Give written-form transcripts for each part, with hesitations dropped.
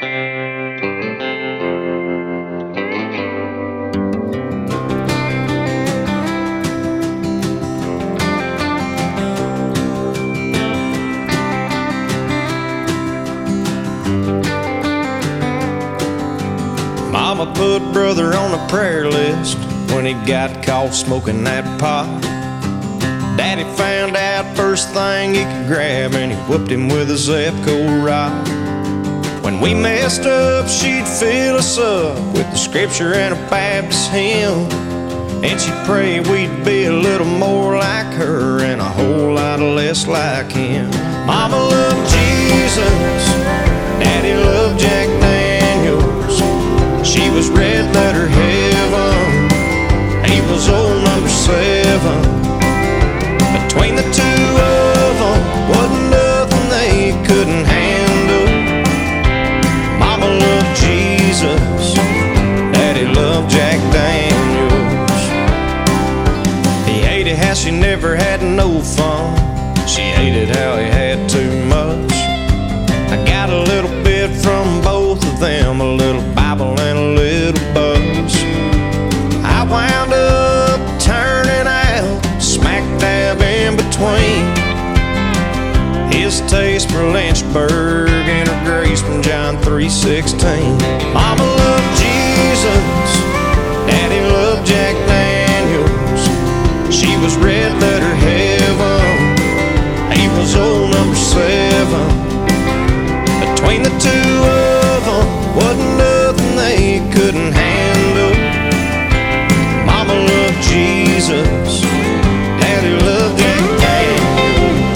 Mama put brother on a prayer list when he got caught smoking that pot. Daddy found out first thing he could grab and he whooped him with a Zepco rod. When we messed up, she'd fill us up with the scripture and a Baptist hymn, and she'd pray we'd be a little more like her and a whole lot less like him. Mama loved Jesus, Daddy loved Jack Daniels. She was red letter heaven, he was old number 7. Between the two of them wasn't nothing they couldn't handle. Mama loved Jesus, Daddy loved Jack Daniels. He hated how she never had no fun, she hated how he had too much. I got a little bit from both of them, a little Bible and a little buzz. I wound up turning out smack dab in between his taste for Lynchburg and her grace from John 3:16. Mama loved Jesus, Daddy loved Jack Daniels. She was red letter heaven, he was old number 7. Between the two of them wasn't nothing they couldn't handle. Mama loved Jesus, Daddy loved Jack Daniels.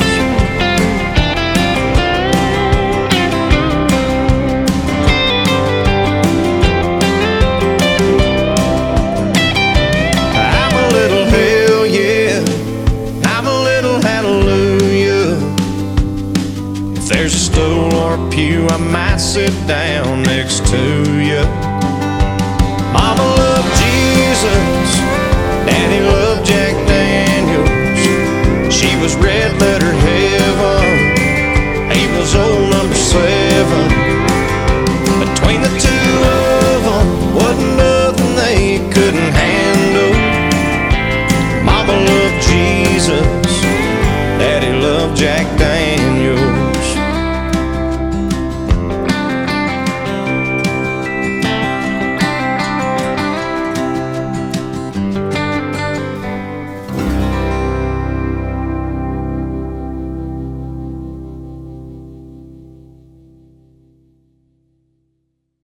I'm a little hell yeah, I'm a little hallelujah. If there's a stool or a pew, I might sit down next to you. Mama loved Jesus, Daddy loved Jack Daniels. She was red letter head,